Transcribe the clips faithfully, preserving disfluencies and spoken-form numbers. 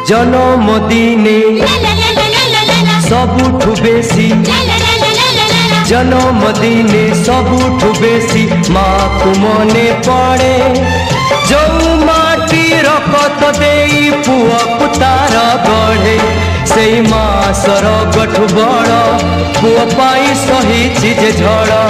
जन्म दिने सबुठु बेसी जन्म दिने सबुठु बेसी माँ को मने पड़े जो माटी रकत देई पुआ पुतार गढ़े से माँ सर गठु बड़ पुआ पाई सही चीज झड़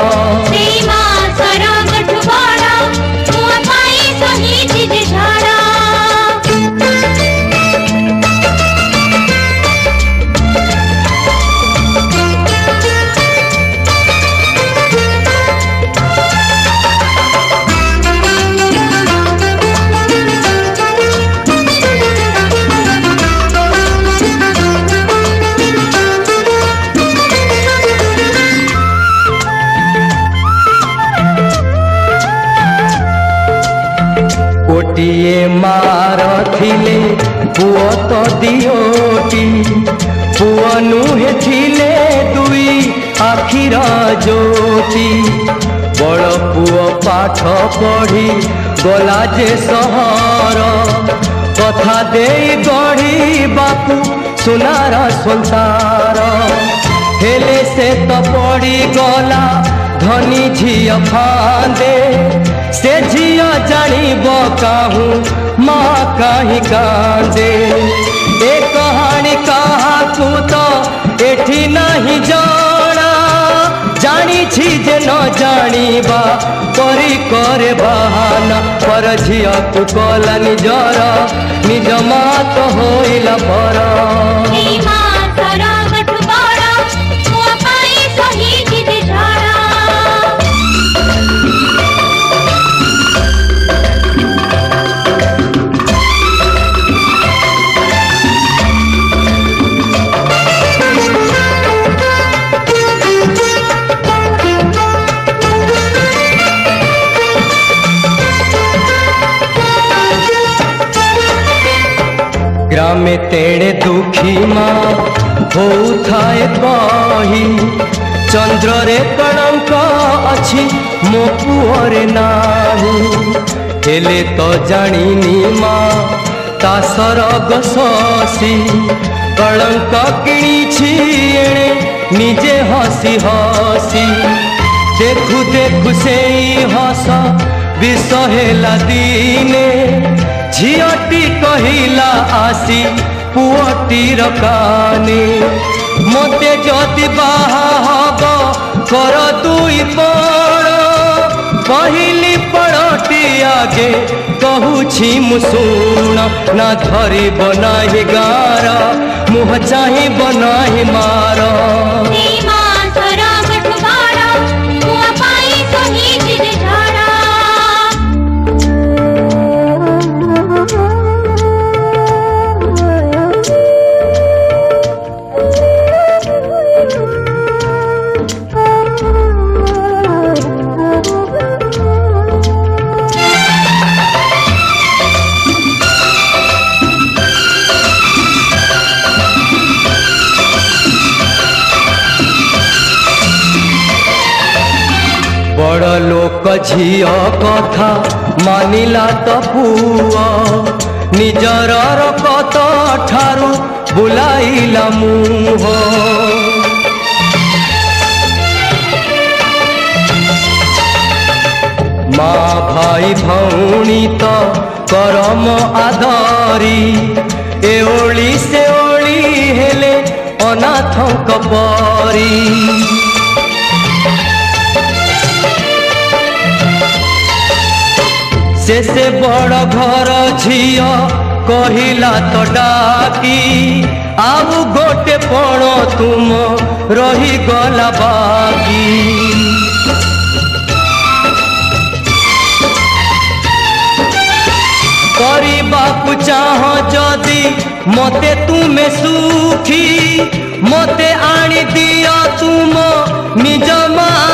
गोटिए मार थिले पुओ तो दियोटी पुओ नुहे थिले दुई आखिर ज्योति बड़ पुओ पाठ पढ़ी गला जे सहर कथा दे गढ़ी बापू सुनार संसार हेले से तो पड़ी गला धनी झिया फांदे से झिया जानिब काहू माँ कहीं कांदे ए कहानी कहा तू तो एठी नहीं जाना जानी छी जे न जानिबा परी करे बहाना पर झिया को कला निजर निज माँ तो होइला पर ग्राम तेड़े दुखी माँ हो थाए कही चंद्र रे कलंक अच्छी मो पुअरे नाही हेले तो जानिनी माँ ता सरग शशि कलंक किणी एणे निजे हसी हसी देखु देखु से हस विष हेला दिने झियटी कहिला आसी पुअटीर काने मते जदि बाहा हब कर दुई पड़ पहिली पड़टी आगे कहूछि मुसुण ना धरी बनाही गार मुह चाही बनाही मार बड़ लोक झिया कथा मानिला तो पुआ निजर रकत ठारू बुलाइला मुह माँ भाई भौणी तो करम आदरी ए ओली से ओली हेले अनाथक परी से से बड़ घर झिया कहिला तो डाकी आउ गोटे पण तुम रही गला बाकी करबाकू चाह जदि मते तुमे सुखी मते आनी दिया तुम निज माँ